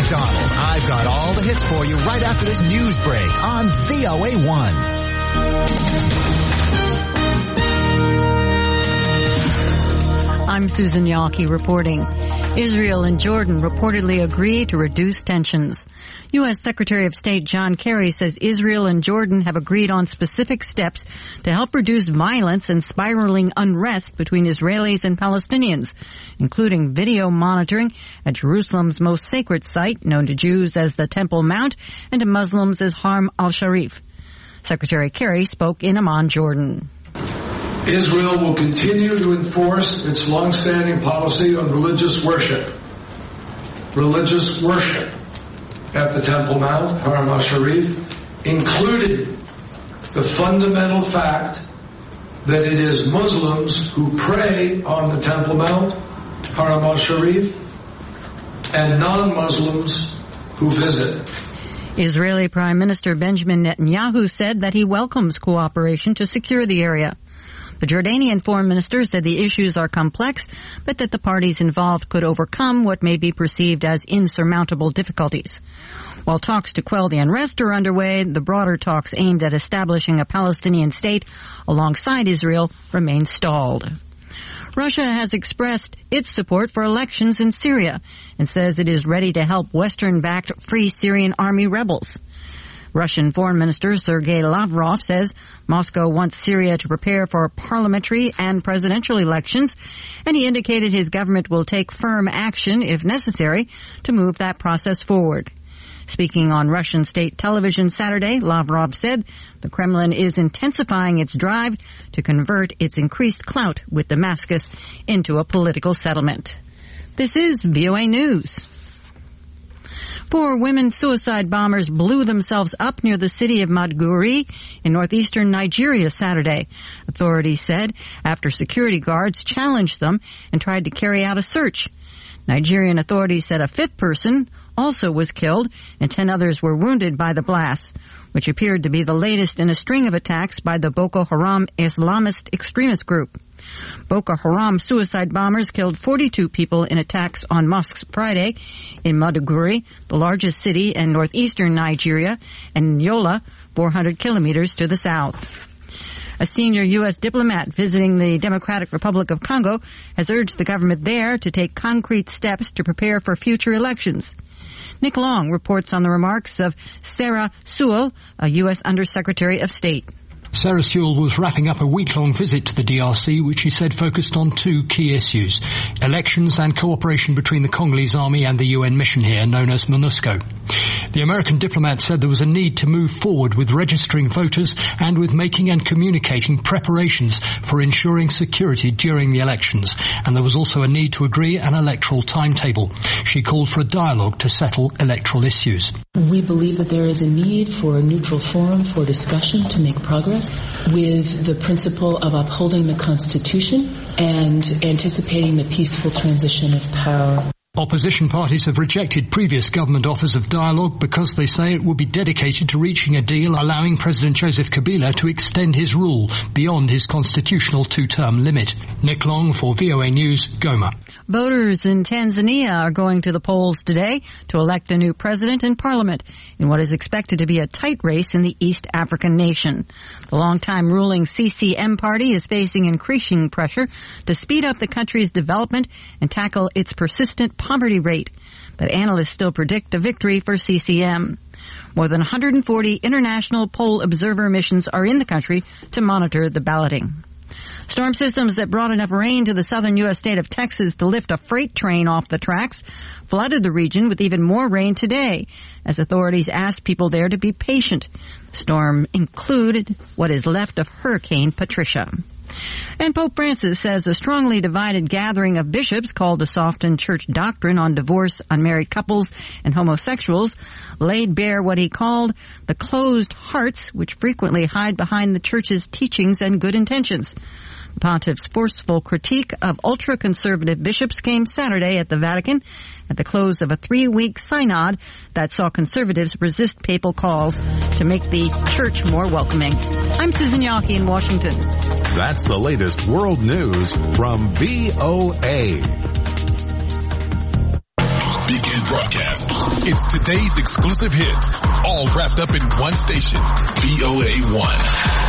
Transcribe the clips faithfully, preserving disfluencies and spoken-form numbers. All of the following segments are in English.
McDonald. I've got all the hits for you right after this news break on V O A one. I'm Susan Yawkey reporting. Israel and Jordan reportedly agree to reduce tensions. U S. Secretary of State John Kerry says Israel and Jordan have agreed on specific steps to help reduce violence and spiraling unrest between Israelis and Palestinians, including video monitoring at Jerusalem's most sacred site, known to Jews as the Temple Mount and to Muslims as Haram al-Sharif. Secretary Kerry spoke in Amman, Jordan. Israel will continue to enforce its long-standing policy on religious worship. Religious worship at the Temple Mount, Haram al-Sharif, including the fundamental fact that it is Muslims who pray on the Temple Mount, Haram al-Sharif, and non-Muslims who visit. Israeli Prime Minister Benjamin Netanyahu said that he welcomes cooperation to secure the area. The Jordanian foreign minister said the issues are complex, but that the parties involved could overcome what may be perceived as insurmountable difficulties. While talks to quell the unrest are underway, the broader talks aimed at establishing a Palestinian state alongside Israel remain stalled. Russia has expressed its support for elections in Syria and says it is ready to help Western-backed Free Syrian Army rebels. Russian Foreign Minister Sergei Lavrov says Moscow wants Syria to prepare for parliamentary and presidential elections, and he indicated his government will take firm action, if necessary, to move that process forward. Speaking on Russian state television Saturday, Lavrov said the Kremlin is intensifying its drive to convert its increased clout with Damascus into a political settlement. This is V O A News. Four women suicide bombers blew themselves up near the city of Maiduguri in northeastern Nigeria Saturday, authorities said, after security guards challenged them and tried to carry out a search. Nigerian authorities said a fifth person also was killed and ten others were wounded by the blasts, which appeared to be the latest in a string of attacks by the Boko Haram Islamist extremist group. Boko Haram suicide bombers killed forty-two people in attacks on mosques Friday in Maiduguri, the largest city in northeastern Nigeria, and Yola, four hundred kilometers to the south. A senior U S diplomat visiting the Democratic Republic of Congo has urged the government there to take concrete steps to prepare for future elections. Nick Long reports on the remarks of Sarah Sewell, a U S Undersecretary of State. Sarah Sewell was wrapping up a week-long visit to the D R C, which she said focused on two key issues: elections and cooperation between the Congolese army and the U N mission here, known as MONUSCO. The American diplomat said there was a need to move forward with registering voters and with making and communicating preparations for ensuring security during the elections, and there was also a need to agree an electoral timetable. She called for a dialogue to settle electoral issues. We believe that there is a need for a neutral forum for discussion to make progress with the principle of upholding the Constitution and anticipating the peaceful transition of power. Opposition parties have rejected previous government offers of dialogue because they say it will be dedicated to reaching a deal allowing President Joseph Kabila to extend his rule beyond his constitutional two-term limit. Nick Long for V O A News, Goma. Voters in Tanzania are going to the polls today to elect a new president and parliament in what is expected to be a tight race in the East African nation. The longtime ruling C C M party is facing increasing pressure to speed up the country's development and tackle its persistent poverty rate, but analysts still predict a victory for C C M. More than one hundred forty international poll observer missions are in the country to monitor the balloting. Storm systems that brought enough rain to the southern U S state of Texas to lift a freight train off the tracks flooded the region with even more rain today, as authorities asked people there to be patient. The storm included what is left of Hurricane Patricia. And Pope Francis says a strongly divided gathering of bishops called to soften church doctrine on divorce, unmarried couples, and homosexuals laid bare what he called the closed hearts which frequently hide behind the church's teachings and good intentions. The pontiff's forceful critique of ultra-conservative bishops came Saturday at the Vatican at the close of a three-week synod that saw conservatives resist papal calls to make the church more welcoming. I'm Susan Yawkey in Washington. That's the latest world news from V O A. Begin broadcast. It's today's exclusive hits, all wrapped up in one station, V O A one.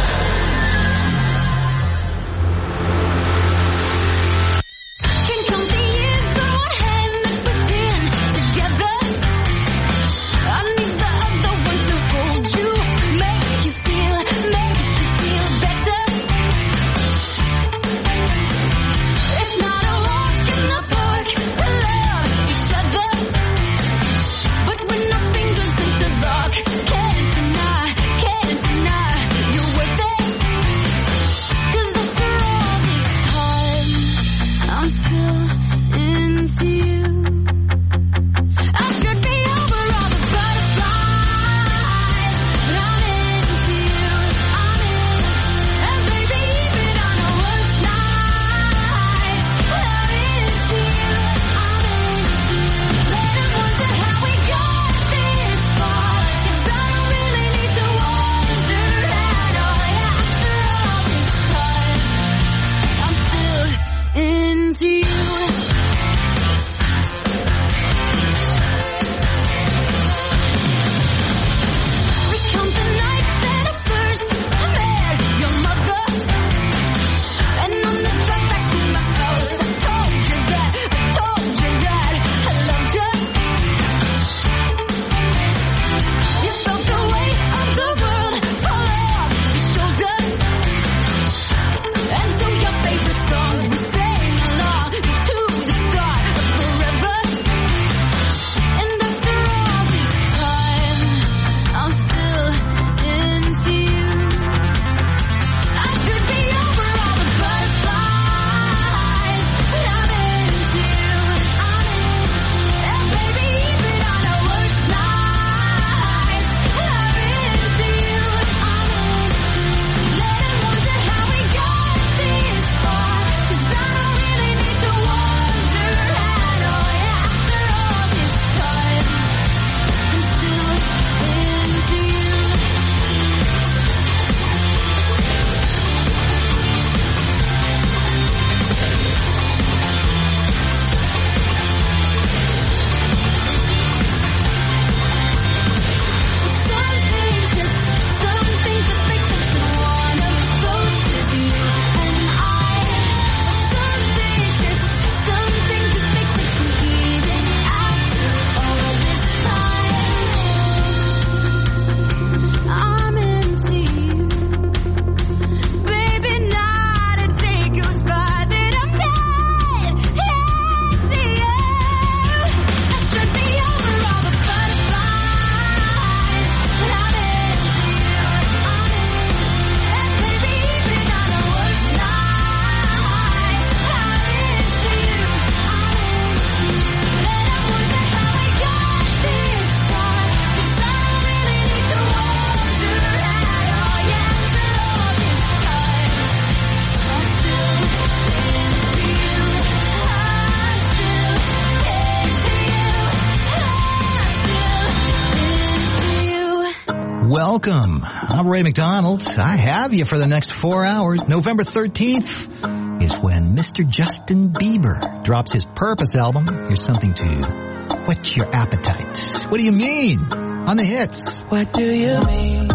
Welcome. I'm Ray McDonald. I have you for the next four hours. November thirteenth is when Mister Justin Bieber drops his Purpose album. Here's something to whet your appetite. What do you mean? On the hits. What do you mean?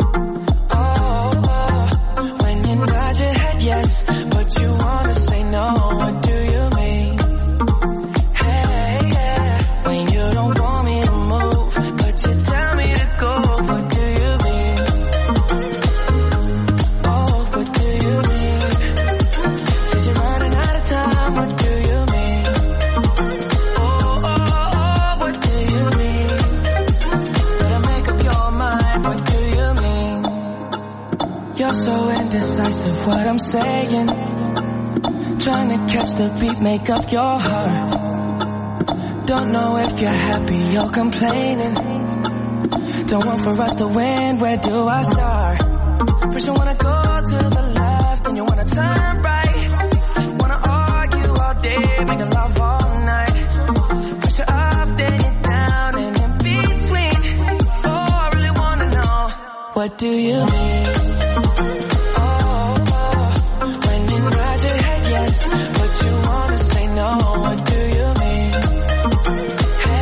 Oh, oh, when you nod your head yes, but you wanna say no. What do you mean? Hey, yeah, when you don't want me to move, but you tell me to go. What do you mean? Oh, what do you mean? Since you're running out of time, what do you mean? Oh, oh, oh, what do you mean? Better make up your mind, what do you mean? You're so indecisive, what I'm saying. Trying to catch the beat, make up your heart. Don't know if you're happy or complaining. Don't want for us to win, where do I start? First you wanna go to the left, then you wanna turn right. Wanna argue all day, making love all night. First you're up, then you're down, and in between. Oh, I really wanna know, what do you mean? Oh, oh, when you nod your head yes, but you wanna say no, what do you mean? Hey,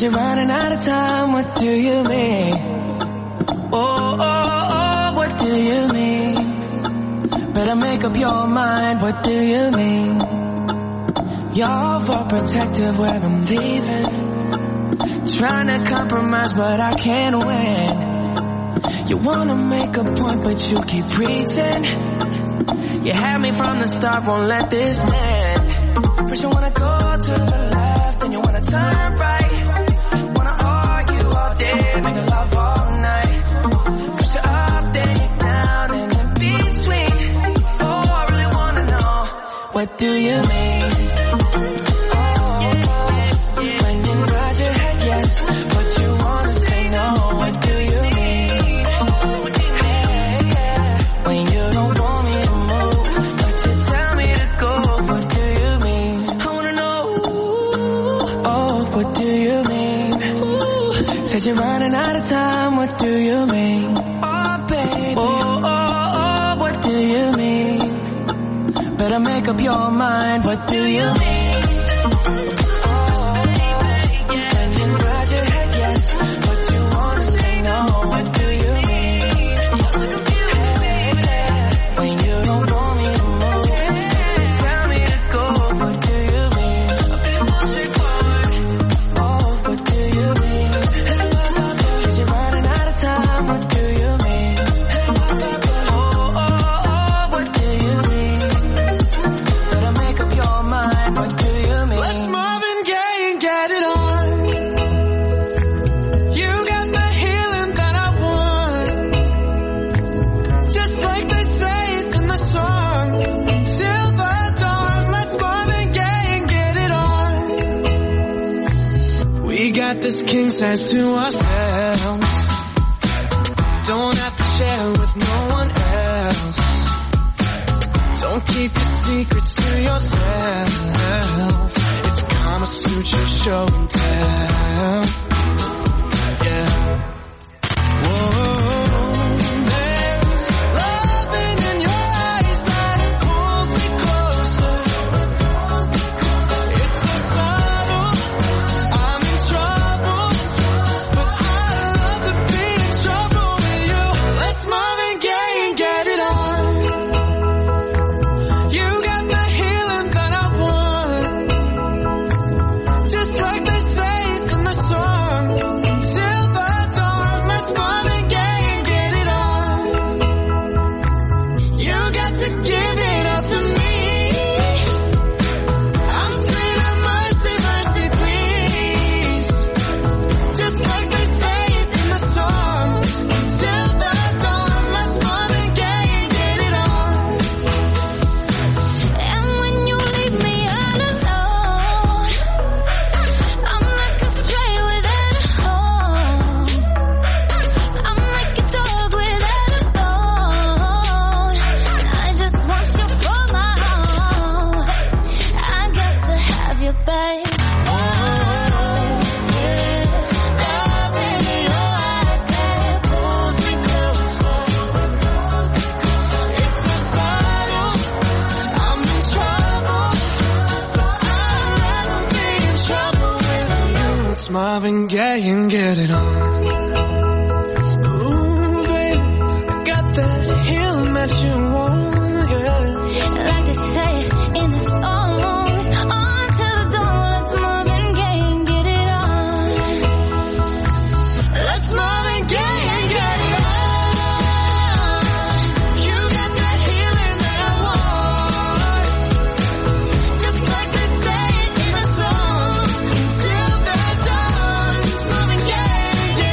Said you're running out of time, what do you mean? Oh, oh, oh, what do you mean? Better make up your mind, what do you mean? You're overprotective when I'm leaving, trying to compromise but I can't win. You wanna make a point but you keep preaching. You had me from the start, won't let this end. First you wanna go to the left, then you wanna turn right. Wanna argue all day, make love all night. First you're up, then you're down, and in between. Oh, I really wanna know, what do you mean? Oh, when you nod your head yes, but you wanna say no, what do you mean? Hey, yeah, when you don't want me to move, but you tell me to go, what do you mean? I wanna know, oh, what do you mean? Ooh, said you're running out of time, what do you mean? Oh, baby, oh, oh, oh, what do you mean? Better make up your mind, what do you mean? This king says to ourselves, don't have to share with no one else. Don't keep your secrets to yourself. It's Kama Sutra show and tell. Yeah. Whoa. Marvin Gaye and get it on. Ooh, baby, I got that healing that you want, yeah. Like they say in the songs, on to the dawn, let's Marvin Gaye and get it on. Let's Marvin Gaye and get it on. You got that healing that I want. Just like they say in the song, till the dawn, let's Marvin Gaye and get it on.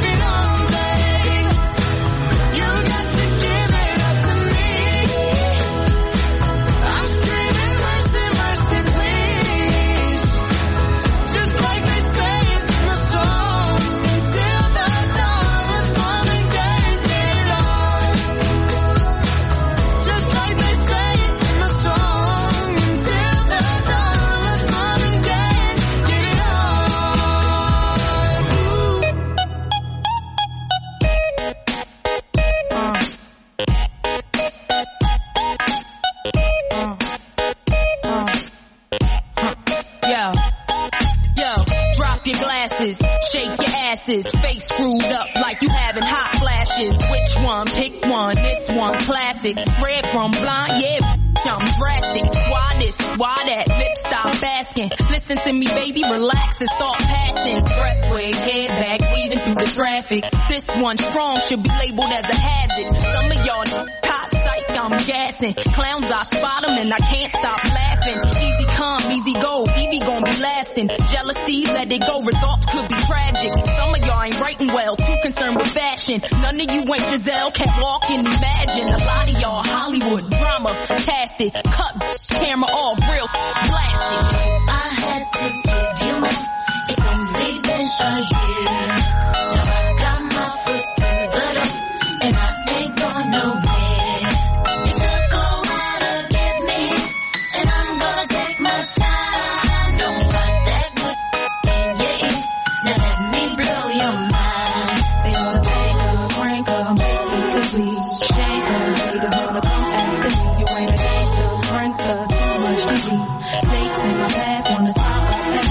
glasses, face screwed up like you having hot flashes. Which one? Pick one. This one classic. Red from blind, yeah. I'm drastic. Why this? Why that? Lip stop asking. Listen to me, baby, relax and start passing. Expressway, head back, weaving through the traffic. This one strong should be labeled as a hazard. Some of y'all hot psych, I'm gassing. Clowns, I spot them and I can't stop laughing. Easy come, easy go, Evie gon' be lasting. Jealousy, let it go, results could be tragic. Some of y'all ain't writing well, too concerned with fashion. None of you ain't Giselle, can't walk and imagine. A lot of y'all Hollywood drama, cast it, cut camera off, real blasted. I had to give you more. It's only been a year. Now I got my foot through the door, and I ain't going nowhere. It took a while to get me, and I'm gonna take my time. Don't got that good in your ear. Now let me blow your mind. They wanna take her, crank her, make me complete. Shake her, haters wanna come after me. You ain't a gangster, prankster, too much to see. Snakes in my path, wanna stop at me.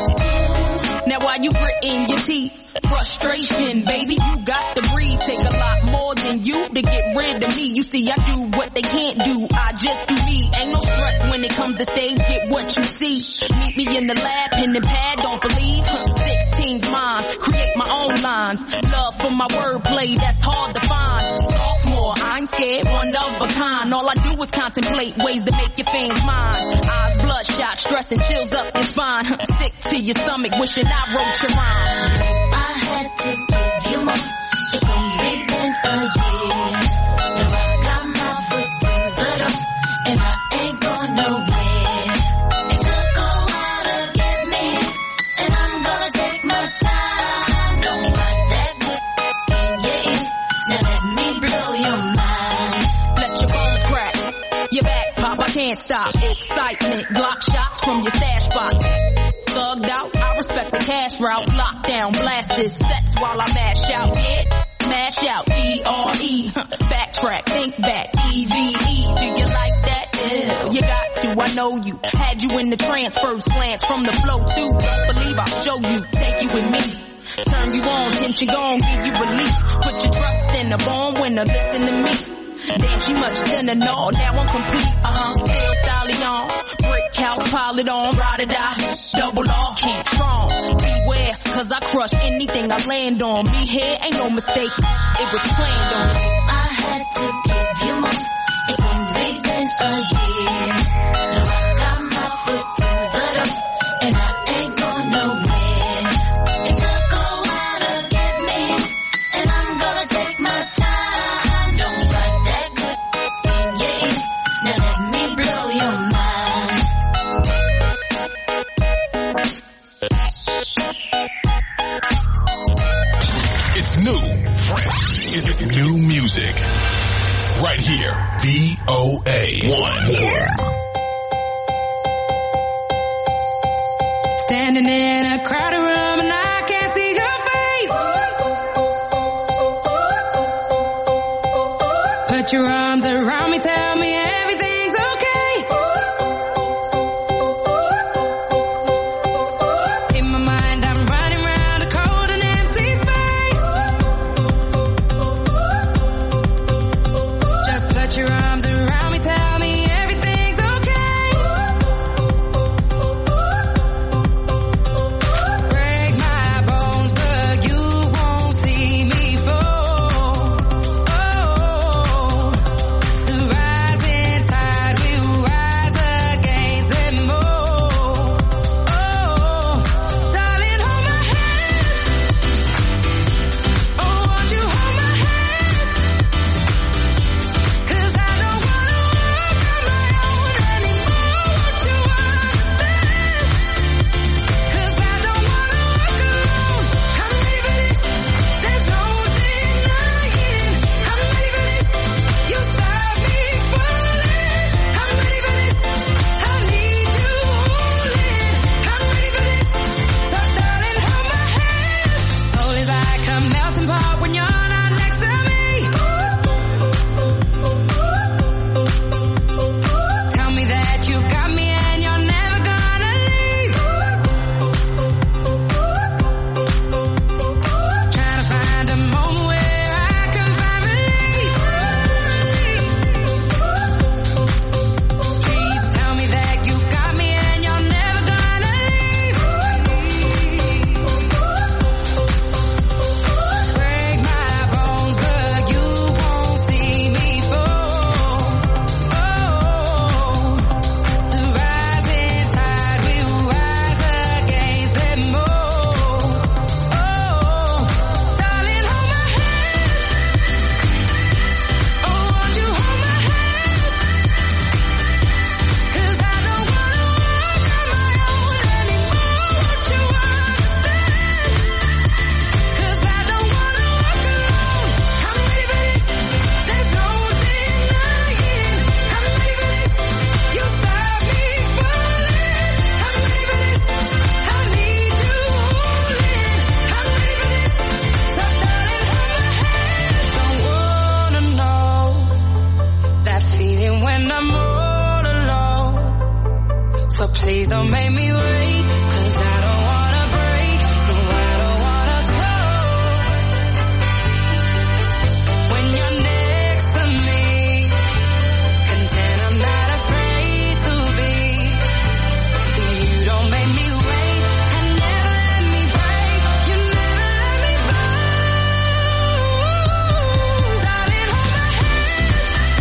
Now why you gritting your teeth? Frustration, baby, you got to breathe. Take a lot more than you to get rid of me. You see, I do what they can't do. I just do me. Ain't no stress when it comes to stage. Get what you see. Meet me in the lab, pen and pad, don't believe. sixteen's mine. Create my own lines. Love for my wordplay, that's hard to find. Sophomore, I ain't scared, one of a kind. All I do is contemplate ways to make your fans mine. Eyes bloodshot, stress and chills up your spine. Sick to your stomach, wishing I wrote your rhyme. I had to give you more. It's only been a year. Now I got my foot through the door, and I ain't going nowhere. It took a while to get me, and I'm gonna take my time. Don't got that good in your ear. Now let me blow your mind. Let your bones crack, your back pop, I can't stop. Excitement, block shots from your stash box. Thugged out, I respect the cash route. Lockdown, blast this sets while I mash out. Yeah, mash out, E R E. Backtrack, think back, E V E. Do you like that? Yeah, you got to, I know you. Had you in the trance, first glance from the flow too. Don't believe I'll show you, take you with me. Turn you on, tension gone, give you relief. Put your trust in a born winner, listen to me. Damn, she much thinner, no, now I'm complete, uh-huh, still stallion. Brick house, pile it on, ride or die, double R, can't strong. Beware, cause I crush anything I land on. Me here, ain't no mistake, it was planned on. I had to give you more. It's only been a year. Now I got my foot through the door, and I ain't going nowhere. It took a while to get me, and I'm gonna take my time. Don't got that good in your ear. Now let me blow your mind. It's new, fresh, it's new music. Right here, V O A one. Standing in a crowded room and I can't see your face. Put your arms around me, tell me everything's okay. In my mind I'm running around a cold and empty space. Just put your arms around me, tell me everything's okay. Break my bones, but you won't see me fall. Oh, the rising tide. Please don't make me wait, 'cause I don't wanna break. No, I don't wanna fall. When you're next to me, content I'm not afraid to be. You don't make me wait, and never let me break. You never let me fall. Darling, hold my hand.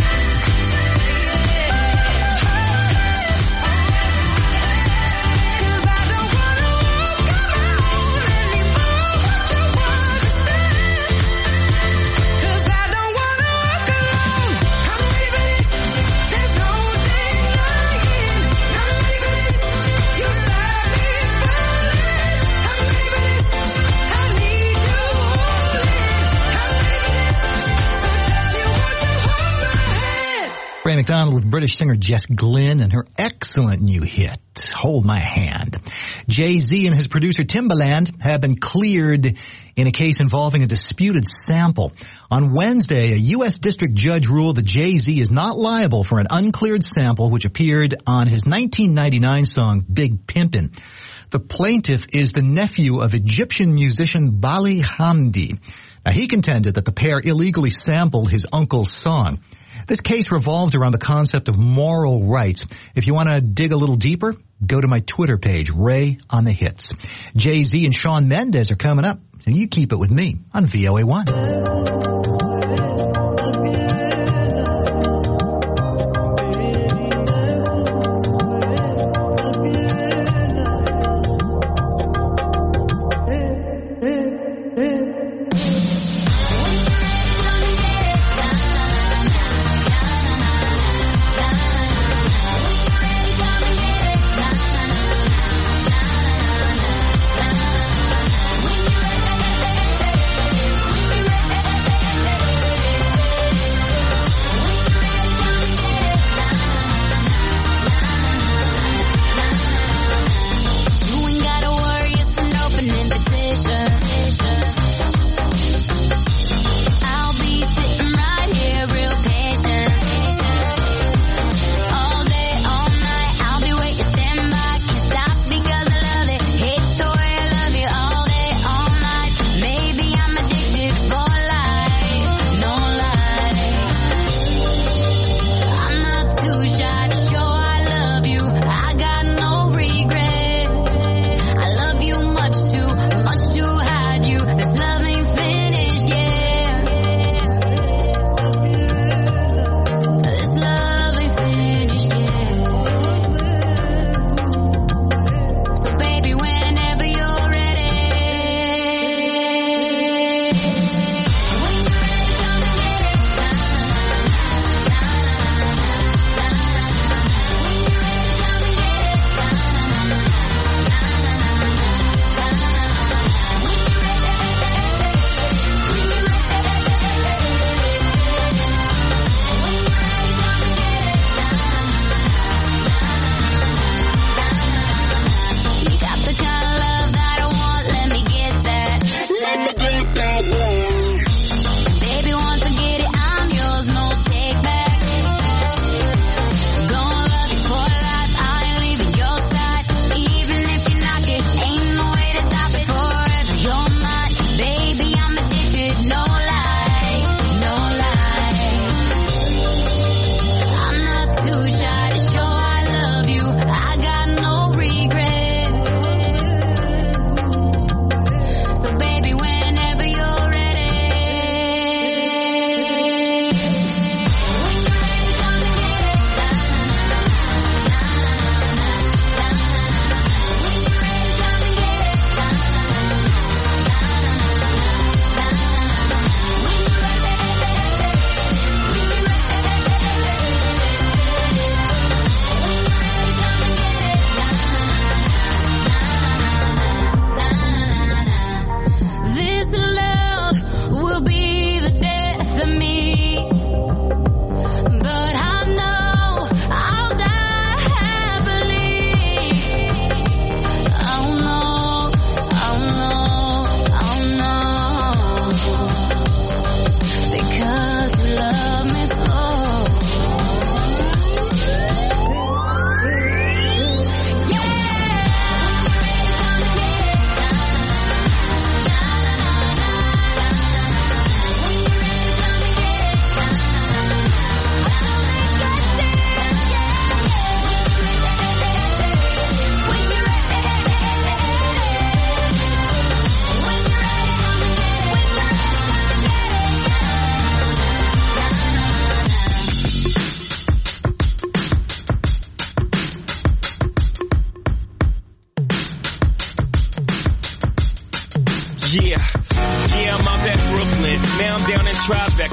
Ray McDonald with British singer Jess Glynn and her excellent new hit, Hold My Hand. Jay-Z and his producer Timbaland have been cleared in a case involving a disputed sample. On Wednesday, a U S district judge ruled that Jay-Z is not liable for an uncleared sample which appeared on his nineteen ninety-nine song Big Pimpin'. The plaintiff is the nephew of Egyptian musician Bali Hamdi. Now, he contended that the pair illegally sampled his uncle's song. This case revolved around the concept of moral rights. If you want to dig a little deeper, go to my Twitter page, Ray on the Hits. Jay-Z and Shawn Mendes are coming up, so you keep it with me on V O A one.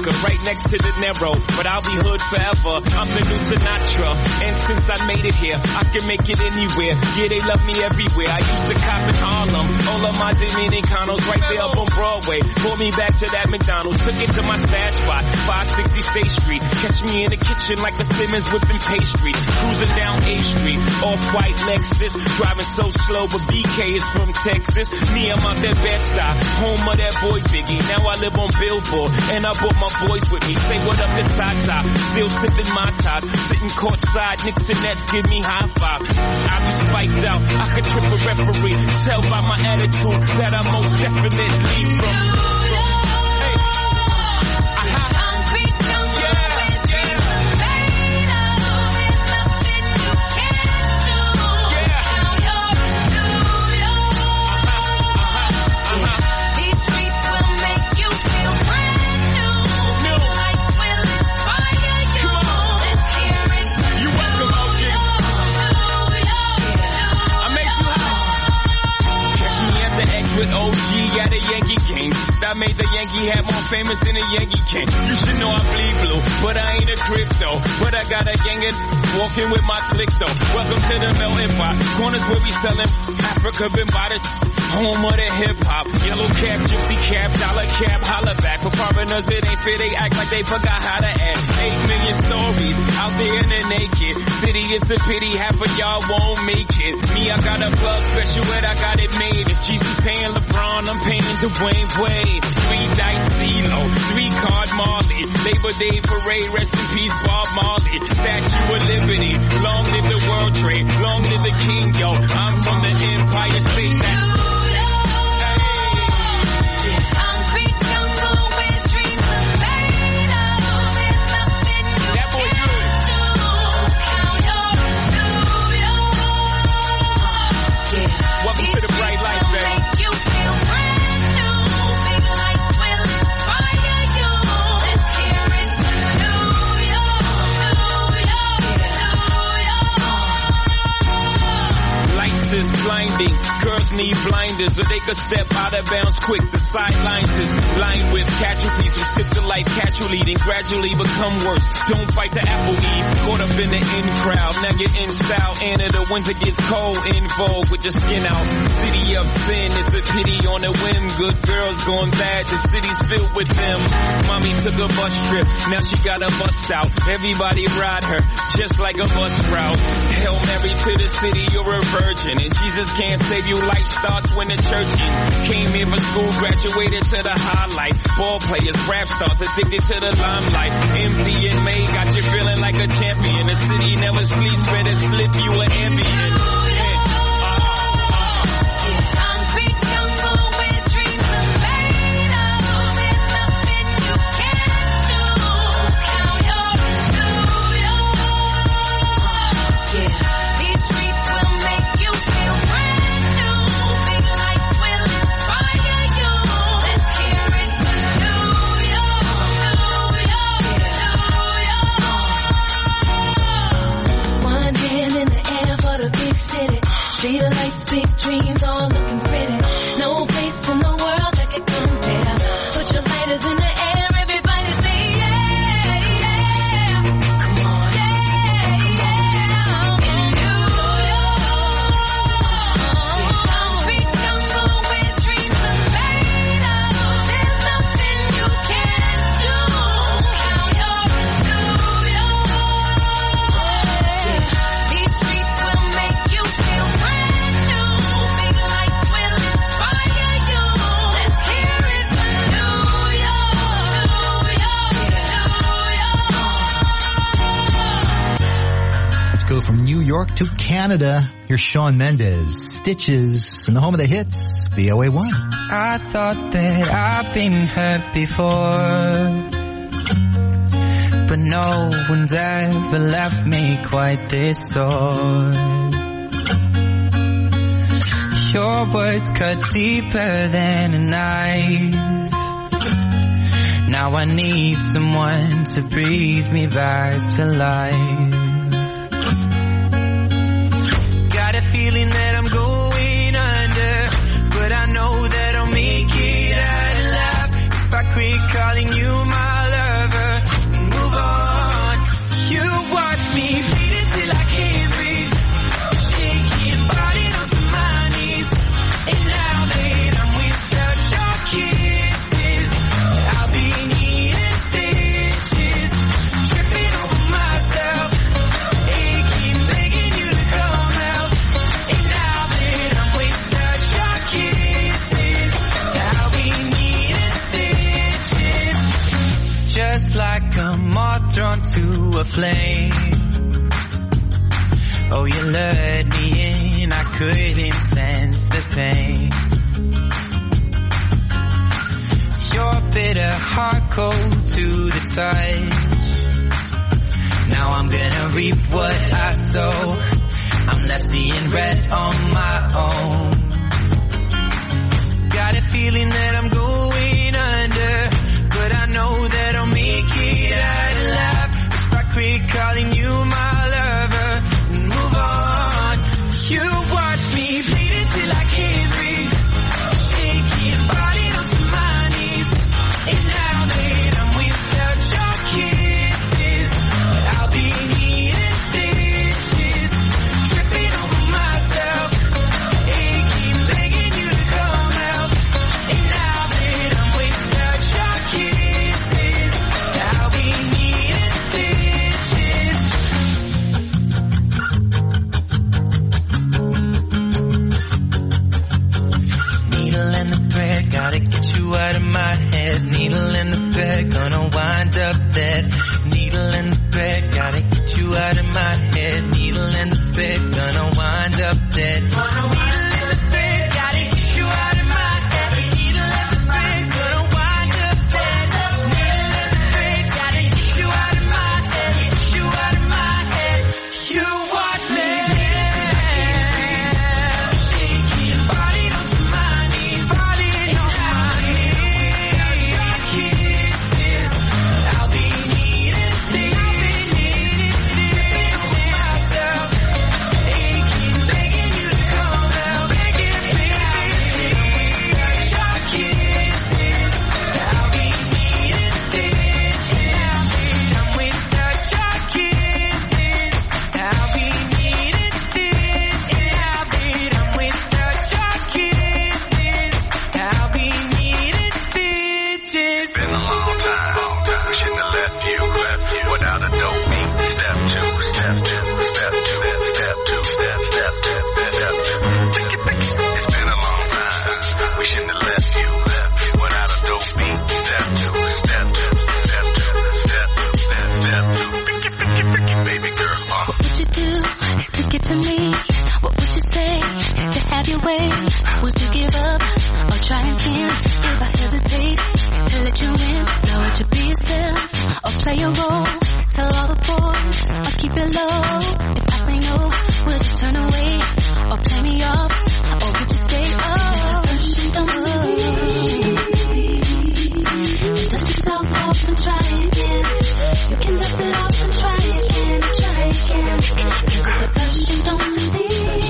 America, right next to the narrow, but I'll be hood forever. I'm the new Sinatra, and since I made it here, I can make it anywhere. Yeah, they love me everywhere. I used to cop in Harlem, all of my Dominicanos right there up on Broadway. Pulled me back to that McDonald's, took it to my stash spot, five sixty State Street. Catch me in the kitchen like the Simmons whipping pastry. Cruising down A Street, off-white Lexus, driving so slow, but B K is from Texas. Me, I'm out that Bed-Stuy, home of that boy Biggie. Now I live on Billboard, and I brought my boys with me. Say what up to Tata, still sipping my top, sitting courtside, Knicks and Nets give me high five. I be spiked out, I could trip a referee. Tell by my attitude that I most definitely from. Hey, uh-huh. With O G at a Yankee game. That made the Yankee hat more famous than a Yankee can. You should know I bleed blue, but I ain't a crypto. But I got a gang of walking with my click though. Welcome to the melting pot. Corners where we selling Africa been by the home of the hip hop. Yellow cap, gypsy cap, dollar cap, holla back. For foreigners it ain't fair, they act like they forgot how to act. Eight million stories out there in the naked city. It's a pity half of y'all won't make it. Me, I got a plug special and I got it made. If Jesus paying LeBron, I'm paying Dwayne Wade. Three dice CeeLo, three card Marley. Labor Day parade, rest in peace Bob Marley. Statue of Liberty, long live the World Trade, long live the King, yo. I'm from the Empire State. That's welcome to the bright light, baby. Is blinding. Girls need blinders so they could step out of bounds quick. The sidelines is lined with casualties who sip the life casually then gradually become worse. Don't fight the apple eve. Caught up in the in crowd. Now you're in style. And in the winter gets cold. In vogue with your skin out. City of sin is a pity on a whim. Good girls going bad. The city's filled with them. Mommy took a bus trip. Now she got a bust out. Everybody ride her just like a bus route. Hail Mary to the city. You're a virgin. And Jesus can't save you. Life starts when the church ends. Came here for school, graduated to the highlight. Ball players, rap stars, addicted to the limelight. Empty in May, got you feeling like a champion. The city never sleeps, better slip you an ambient. Street lights, big dreams, all looking pretty. No place in the world that can compare. Put your lighters in the air, everybody say yeah, yeah. Come on, yeah, yeah. In New York, concrete jungle where dreams are made of. There's nothing you can't do. Now you're in New York. These streets will make you feel brand. Go from New York to Canada. Here's Shawn Mendes, Stitches, and the home of the hits, V O A one. I thought that I've been hurt before, but no one's ever left me quite this sore. Your words cut deeper than a knife. Now I need someone to breathe me back to life. Feeling that I'm going under, but I know that I'll make it out alive if I quit calling you my love. just like a moth drawn to a flame. Oh, you lured me in, I couldn't sense the pain. Your bitter heart cold to the touch. Now I'm gonna reap what I sow. I'm left seeing red on my own. Got a feeling that I'm going under, but I know that I'll make it out alive if I quit calling you my lover and move on. You watch me bleed until I can't breathe, shaking, falling onto my knees. And now that I'm without your kisses, I'll be needing stitches, tripping over myself, aching, begging you to come help. And now that I'm without your kisses, I'll be needing stitches. Needle in the thread, gotta get you out of my head. Needle in the thread, gonna wind up dead. Needle in the thread, gotta get you out of my head. Needle in the thread, gonna wind up dead. Needle in the thread, gotta get you out of my head. Needle in the thread, gonna wind up dead. Needle in the thread, gotta get you out of my head. Get you out of my head. You watch me, shaking, falling onto my knees, falling on my knees. Your kisses, I'll be needing stitches, tripping over myself, aching, begging you to come out, begging, begging. Your kisses, I'll be needing stitches. I'm without your kisses, I'll be needing stitches. I'm without your kisses, I'll be needing stitches. Been a long time, long time. Shouldn't have left you, left you without a dope beat. Step two, step two, step two, step two, step, step two, step two. Pick it, pick it. It's been a long time. We shouldn't have left you, left you without a dope beat. Step two, step two, step two, step two, step, step two. Pick it, pick it, pick it, baby girl. Uh. What would you do to get to me? What would you say to have your way? Would you give up or try again? If I hesitate to let you in, now would you be yourself or play a role? Tell all the boys or keep it low. If I say no, would you turn away or play me off? Or would you stay? Oh, don't dust yourself off and try again. You can dust it off and try again, try again. Cause if the person don't see,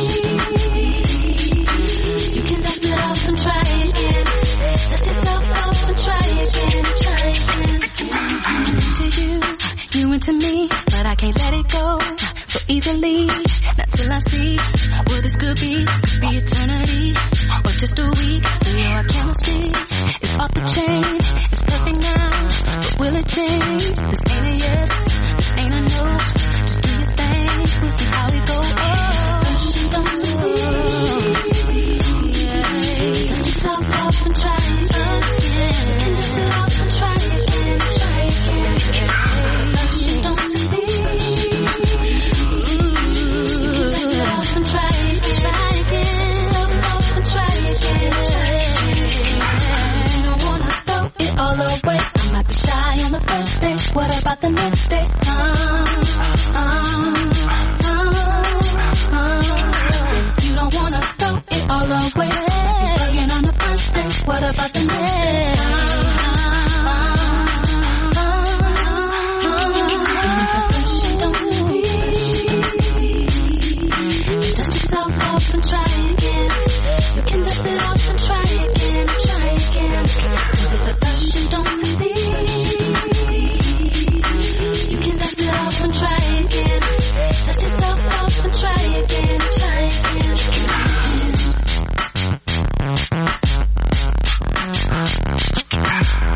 you can dust it off and try again. Dust yourself off and try again, try again. I'm into you, you into me, but I can't let it go so easily. Not till I see what this could be. Could be eternity or just a week. The your chemistry is off the chain. It's perfect now, but will it change? This ain't a yes, this ain't a no. Just do your thing, we'll see how it goes. Oh, don't see. Dust yourself off and try again. You can dust it off and try again, try again. Don't see. You can dust it off and try again, try again. Dust it off and try again, try again. You don't wanna throw it all away. I might be shy on the first day. What about the next day? Uh, uh, uh, uh. You don't wanna throw it all away. Bugging on the first day. What about the next day? Uh, uh, uh, don't see. Dust yourself off and try again. You can dust it off and try again, try again. Cause if at first you don't succeed, you can dust it off and try again. Dust yourself off and try again, try again.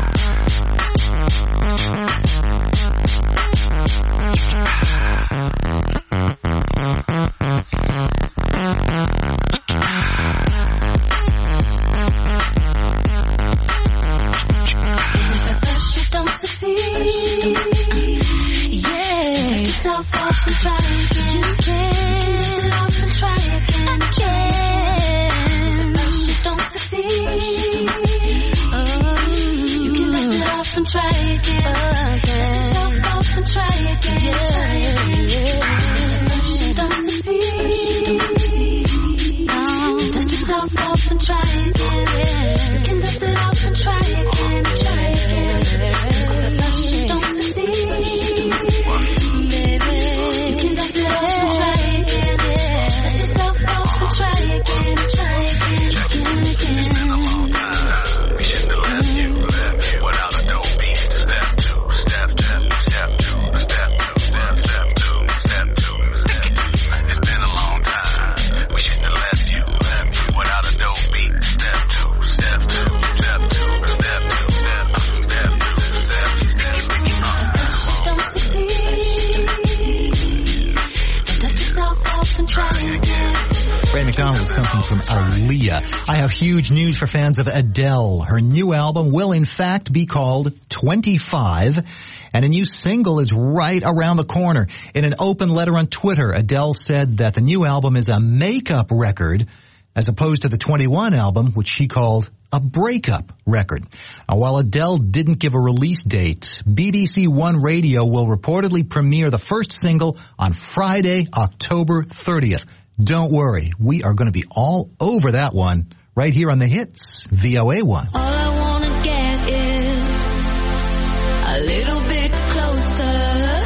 Yeah. Dust yourself off and try again. You can. Dust it off and try again. I can. But you don't succeed. Oh. You can dust it off and try again. Dust yourself off and try again. Yeah. But you don't succeed. No. Dust yourself off and try again. Yeah. You can dust it off and try again. Try again. But you don't succeed. Baby, you can dust it off and try again. Yeah. Dust yourself off and try again. Try again. Again, again. We shouldn't have left you, left you without a dope beat. Step two, step two, step two, step two, step, step two, step two, step two. It's been a long time. We shouldn't have left you, left you without a dope beat. Step two, step two, step two, step two, step two, step two, step two. Don't succeed. Dust yourself off and try again. Ray McDonald is something from Aaliyah. I have huge news for fans of Adele. Her new album will in fact be called twenty-five, and a new single is right around the corner. In an open letter on Twitter, Adele said that the new album is a makeup record as opposed to the twenty-one album, which she called a breakup record. Now, while Adele didn't give a release date, B B C One Radio will reportedly premiere the first single on Friday, October thirtieth. Don't worry, we are going to be all over that one right here on the hits, V O A one. All I wanna get is a little bit closer.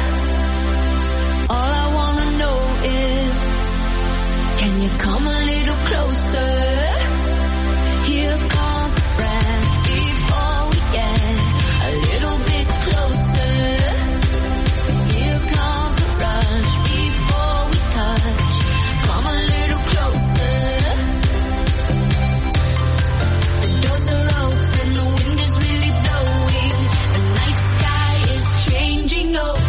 All I wanna know is, can you come a little closer? Here comes the breath before we get a little bit closer. Here comes the rush before we touch. Come a little closer. The doors are open, the wind is really blowing. The night sky is changing over.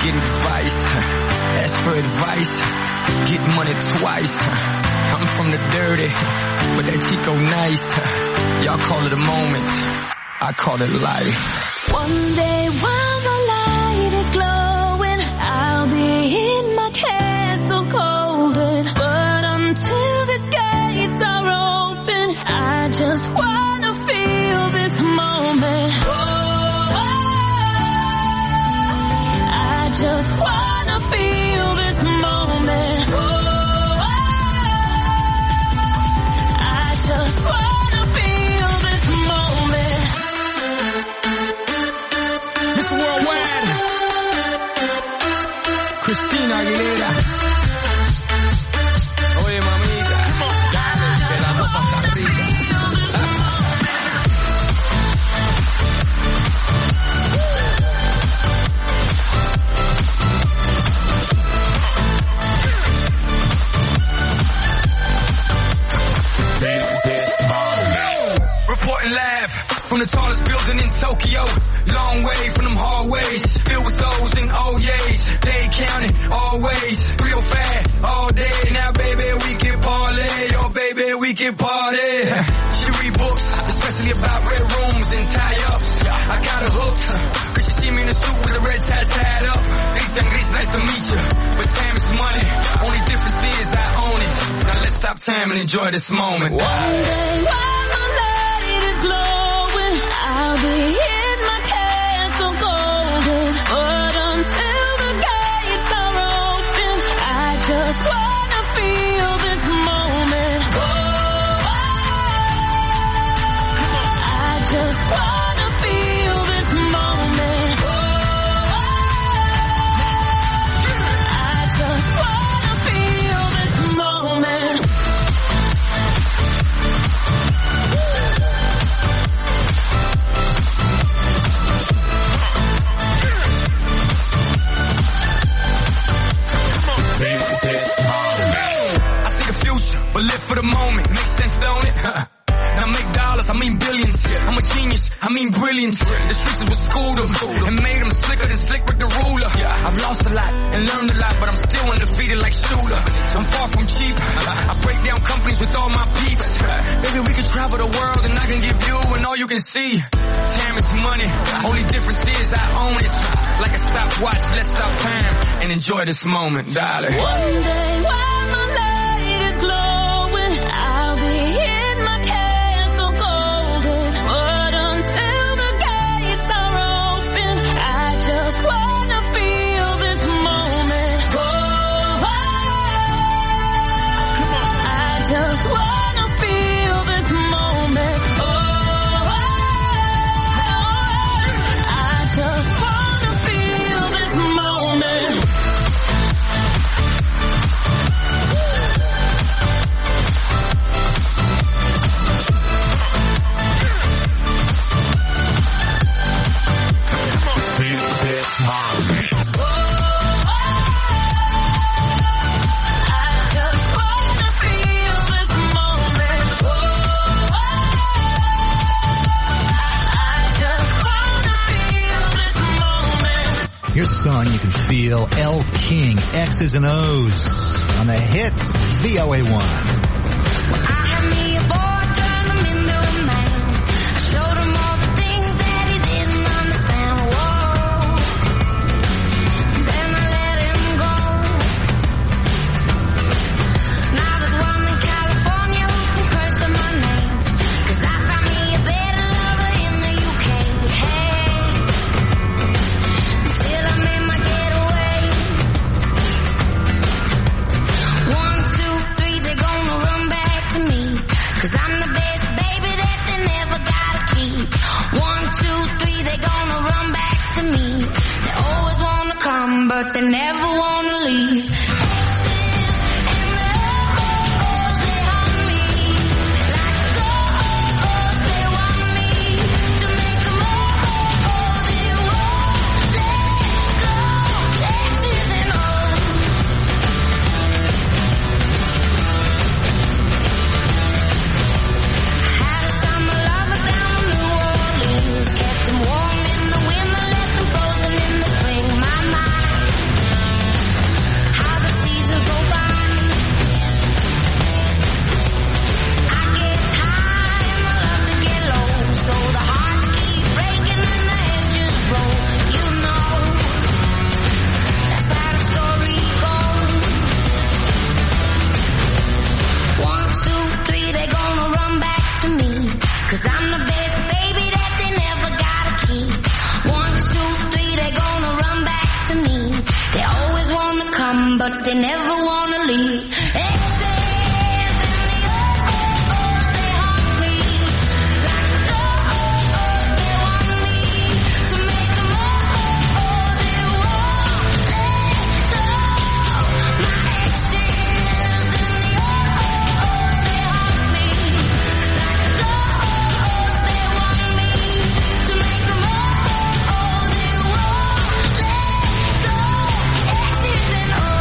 get advice. Ask for advice, get money twice. I'm from the dirty, but that Chico nice. Y'all call it a moment, I call it life. One day while the light is glowing, I'll be in my castle golden. But until the gates are open, I just wanna feel this moment. Oh, I just wanna feel this moment. Oh, I just wanna feel this moment. Miss Worldwide, Christina Aguilera. Oye, mamita, dale, que la cosa está rica. Reporting live from the tallest building in Tokyo. Long way from them hallways, filled with O's and O's. They counting always, real fat all day. Now baby we can parlay, oh baby we can party. She read books, especially about red rooms and tie-ups. I got her hooked, cause she see me in a suit with a red tie tied up. Rita Gris, nice to meet you, but time is money. Only difference is I own it. Now let's stop time and enjoy this moment. One day while the light is glowing, I'll be in my castle golden. But until the gates are open, I just wanna feel this moment. Oh, I just wanna feel this moment. Oh, I just wanna feel this moment. I see the future, but live for the moment. Makes sense, don't it? Now make dollars, I mean billions. I'm a genius, I mean brilliance. The streets was schooled them and made them slicker than Slick with the ruler. I've lost a lot and learned a lot, but I'm still undefeated like Shooter. I'm far from cheap. I break down companies with all my peeps. Baby, we can travel the world and I can give you and all you can see. Time is money, only difference is I own it. Like a stopwatch, let's stop time and enjoy this moment, darling. One day while the light is glowing, I'll be in my castle golden. But until the gates are open, I just wanna feel this moment. Oh, I just wanna feel this moment. Oh, I just wanna feel this moment. Here's a song you can feel. Elle King, X's and O's on the hits V O A one. One, two, three, they're gonna run back to me. they never wanna leave. Exes and the oh-ohs, they haunt me. Like the oh-ohs, they want me to make them oh-oh, they won't let go. My exes and the oh-ohs, they haunt me. Like the oh-ohs, they want me to make them oh-oh, they won't let go. Exes and oh.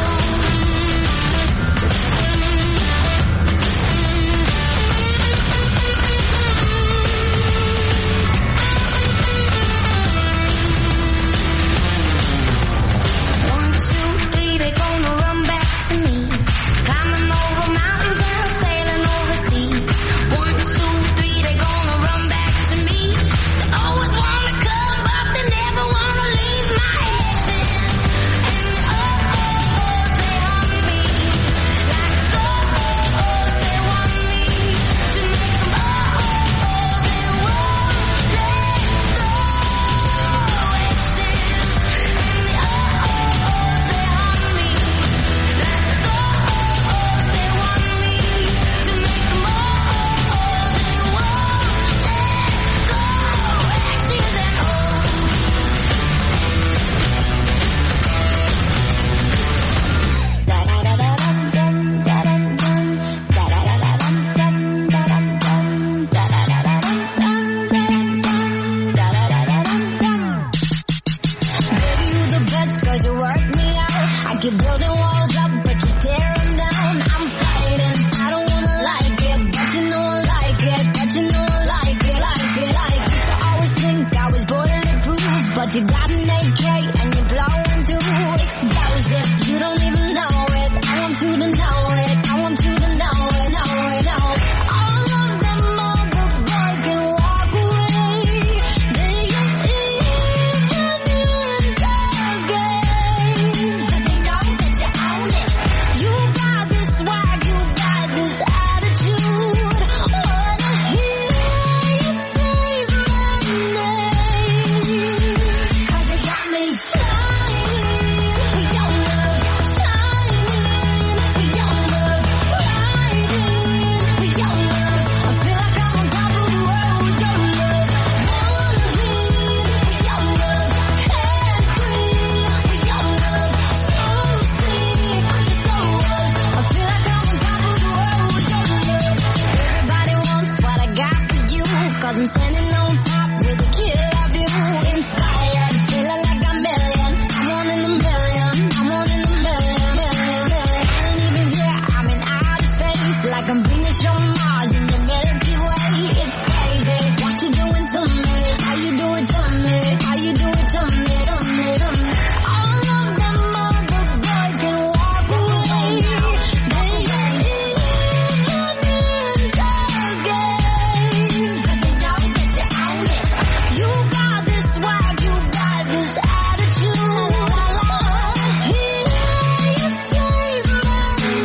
One, two, three, they gonna run back to me. Climbing over mountains and sailing overseas. One, two, three, they gonna run back to me. They always wanna come, but they never wanna leave. My exes and the oh-ohs, they haunt me. Like the oh-ohs, they want me to make them oh-oh, they won't let go. Exes and the oh-ohs, they haunt me. Like the oh-ohs, they want me to make them oh-oh, they won't let go. Exes and oh. Baby, you the best 'cause you work me out. I keep building walls up, but you tear them down. I'm fighting, I don't wanna like it, but you know I like it, but you know I like it, like it, like it. I always think I was bulletproof, but you got an A K and you're blowing through explosive. You don't even know it. I want you to know it. I want you to know it, know it, know it. All of them other boys can walk away. They just even doing their game, but they know that you own it. You got this swag, you got this attitude. Wanna hear you say my name? 'Cause you got me flying with your love, shining with your love, riding with your love. I feel like I'm on top of the world with your love, wanting with your love, can't quit with your love, so sick, so what? I feel like I'm on top of the world with your love. Everybody wants what I got for you, 'cause I'm standing on top with a killer view. Inspired, feeling like a million. I'm one in a million. I'm one in a million, million, million. I ain't even here, I'm in outer space, like I'm Venus on Mars in the Milky Way. It's crazy what you doing to me. How you do it to me? How you do it to me? To me, to me. All of them other boys can walk away. They just even doing their game, 'cause they know that you own it. You got this swag, you got this attitude. I wanna hear you say my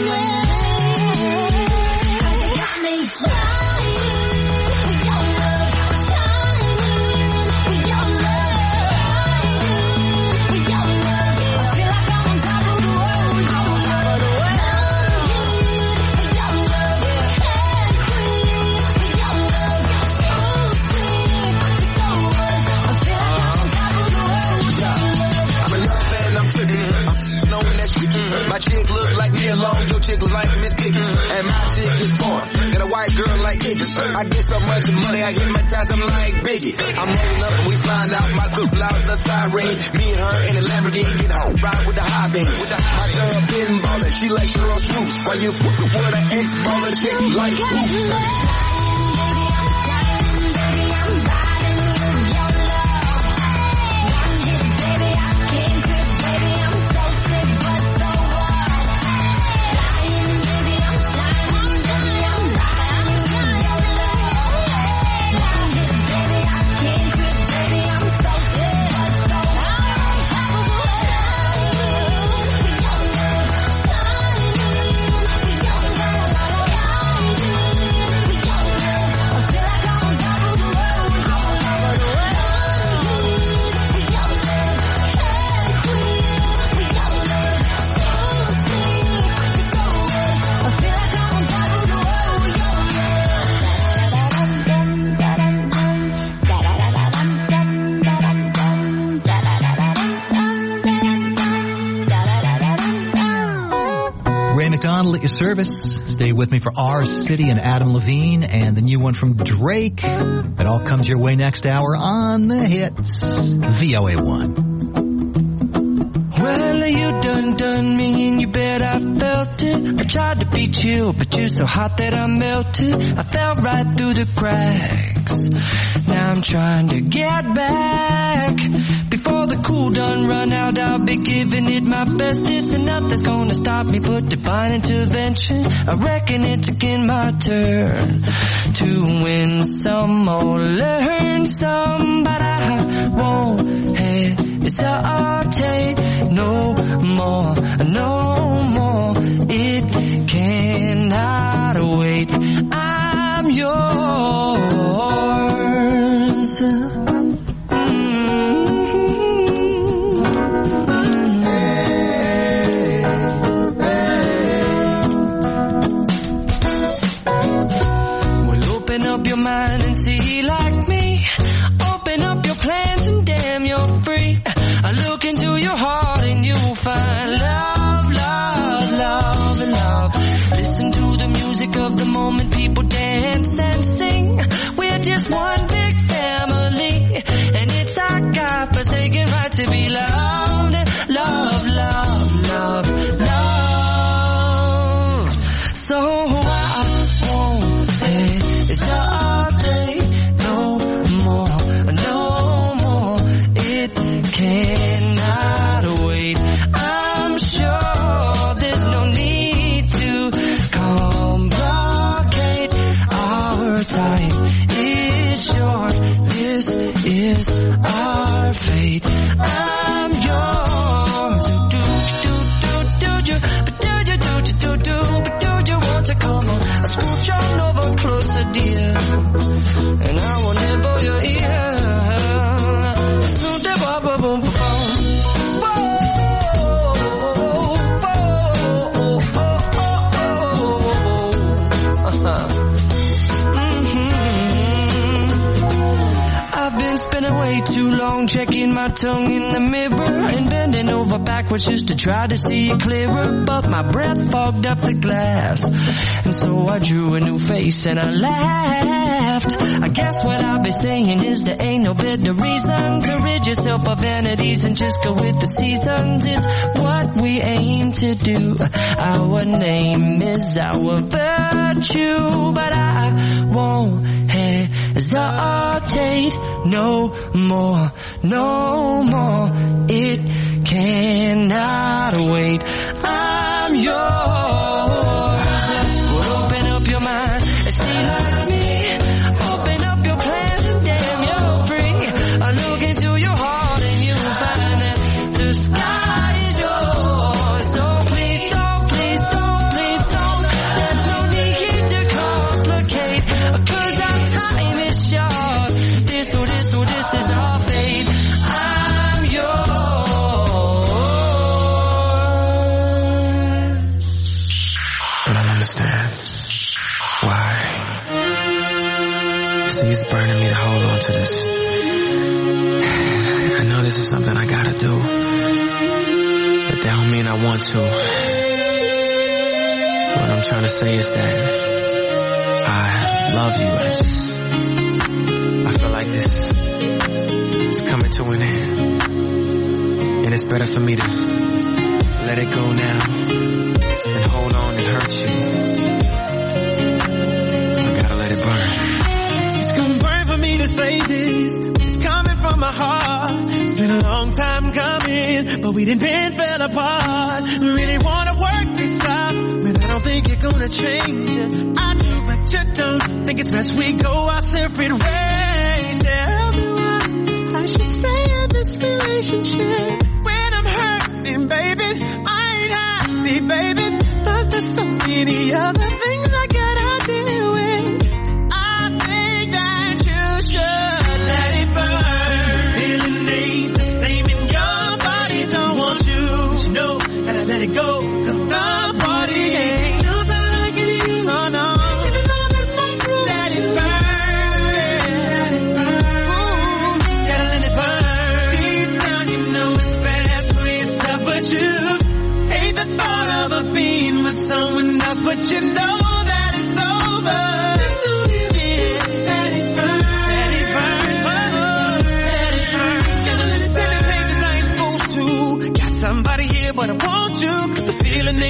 name. 'Cause you got me flying with your love, shining with your love, riding with your love. I feel like I'm on top of the world with your love, with your love, can't quit with your love, so sick, so what? I feel like I'm on top of the world with your love. I'm in love and I'm tripping. I'm knowing that shit. My chick look like me alone, your chick look like Miss Piggy. And my chick is foreign. Got a white girl like Iggy. I get so much money, I hypnotize, I'm like Biggie. I'm rolling up and we find out my good blouse a siren. Me and her in a Lamborghini, get a ride with the high beam. My girl been ballin', she like Sheryl Swoop. While you fuckin' with an ex-baller chick like who? your service. Stay with me for Our City and Adam Levine and the new one from Drake. It all comes your way next hour on the hits. V O A one. Well, you done done me and you bet I felt it. I tried to be chill, but you're so hot that I melted. I fell right through the cracks. Now I'm trying to get back. Before the cool done run out, I'll be giving it my bestest. And nothing's gonna stop me but divine intervention. I reckon it's again my turn to win some or learn some. But I won't hesitate no more, no more. It cannot wait. I'm yours. Well, open up your mind and see like me. Open up your plans and damn, you're free. I look into your heart and you'll find love, love, love, and love. Listen to the music of the moment, people dance and sing. We're just one big family, and it's our God-forsaken right to be loved. Love, love, love, love. So I won't hesitate no more, no more. It cannot wait. I'm sure there's no need to complicate. Our time is short. This is our fate. I'm yours. Do do do do do, but do you do do do do, but do you want to come on? I scooch on over closer, dear, and I will nibble your ear. So da ba ba boom ba boom. I've been spending way too long checking my tongue in the mirror and bending over backwards just to try to see it clearer. But my breath fogged up the glass, and so I drew a new face and I laughed. I guess what I'll be saying is there ain't no better reason to rid yourself of vanities and just go with the seasons. It's what we aim to do. Our name is our virtue, but I won't hesitate no more, no more. It cannot wait. I'm yours. Well, open up your mind and see like me. Open up your plans and damn, you're free. I look into your heart and you'll find that the sky is yours. So please don't, please don't, please don't. There's no need here to complicate, 'cause our time is short. This or this or this is our fate. I'm yours. I don't understand why. See, it's burning me to hold on to this. I know this is something I gotta do, but that don't mean I want to. What I'm trying to say is that I love you. I just, I feel like this is coming to an end, and it's better for me to let it go now and hold on and hurt you. I gotta let it burn. It's gonna burn for me to say this. It's coming from my heart. It's been a long time coming, but we didn't been fell apart. Really wanna work this out, but I don't think you're gonna change it. I do, but you don't. Think it's best we go our separate ways. Tell me what I should say in this relationship. When I'm hurting, baby, I ain't happy, baby. There's just so many other things I gotta deal with. I think that you should let it burn. Feeling ain't the same in your body. Don't want you to know that I let it go. 'Cause the body ain't jumping like it is. Oh no. Even though there's no proof. Let it burn. Let it burn. Ooh, gotta let it burn. Deep down you know it's best for yourself, but you hate the thought of a being with someone else.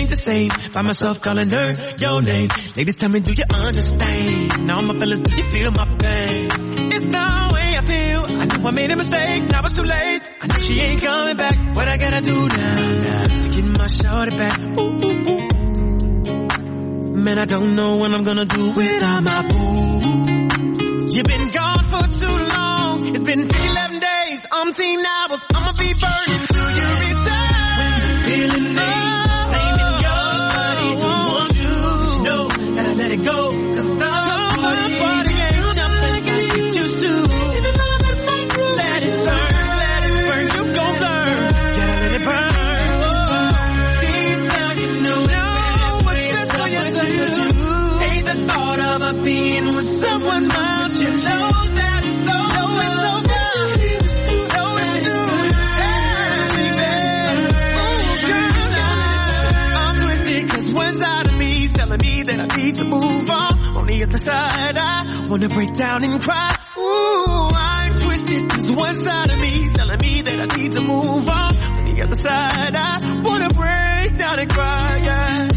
ain't the same. Find myself calling her your name. Ladies, tell me, do you understand? Now my fellas, do you feel my pain? It's the way I feel. I know I made a mistake, now it's too late. I know she ain't coming back. What I gotta do now, now to get my shorty back? Ooh, ooh, ooh. Man, I don't know what I'm gonna do without my boo. You've been gone for too long. It's been eleven days, umpteen hours. I'ma be burning till you return. Feeling me, same in your body. Don't want you to know that I let it go. Cause the party ain't jumping like you used to. Even though that's my groove. Let it burn, let it burn. You gon' learn. Gotta let it burn. Deep down you know what's for you to do. Hate the thought of a being with someone else. You know that it's so, know it's so good. Know it's new. Hey, baby. Oh, girl, now I'm twisted. Cause one side of me is telling me that I need to move on. On the other side, I wanna break down and cry. Ooh, I'm twisted. Cause one side of me is telling me that I need to move on. On the other side, I wanna break down and cry, yeah.